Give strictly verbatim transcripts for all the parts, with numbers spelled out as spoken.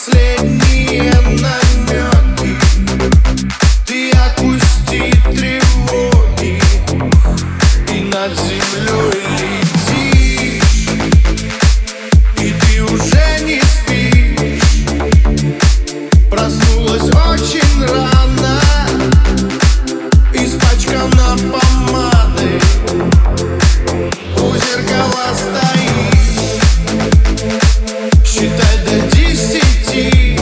последние намеки. Ты отпусти тревоги и над землей летишь, и ты уже не спишь. Проснулась очень рано, испачкана помадой, у зеркала стоишь. Считай до десяти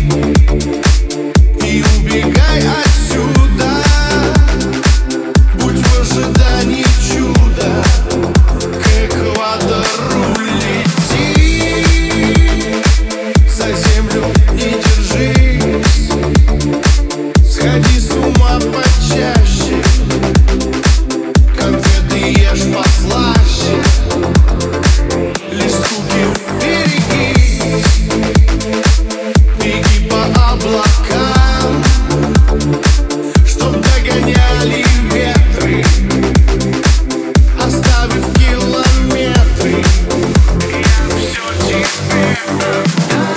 и убегай отсюда. Будь в ожидании чуда, к экватору лети. За землю не держись, сходи с ума почаще, конфеты ешь послаще, лишь скуки берегись. Беги по облакам, чтоб догоняли ветры, оставив километры. Я все тебе отдам.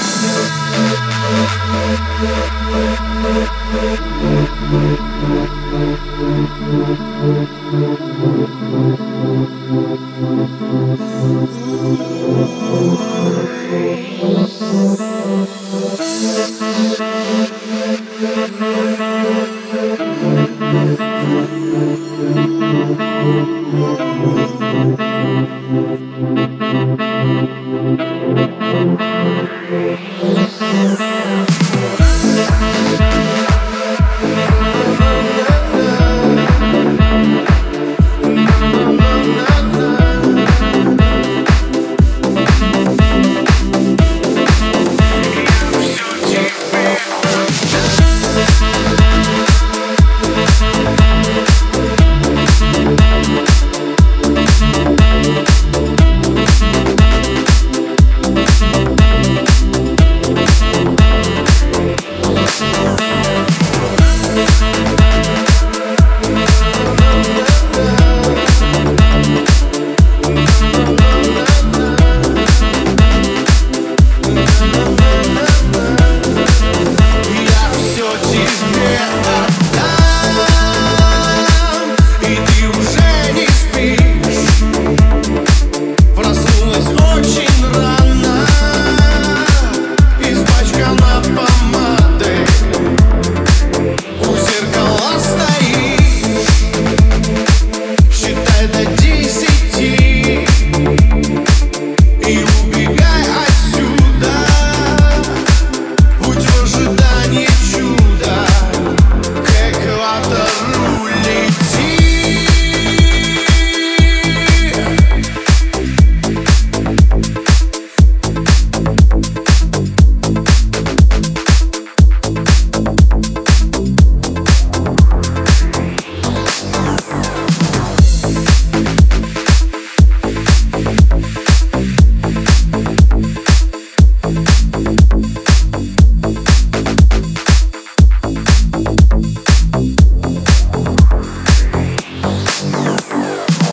Thank you.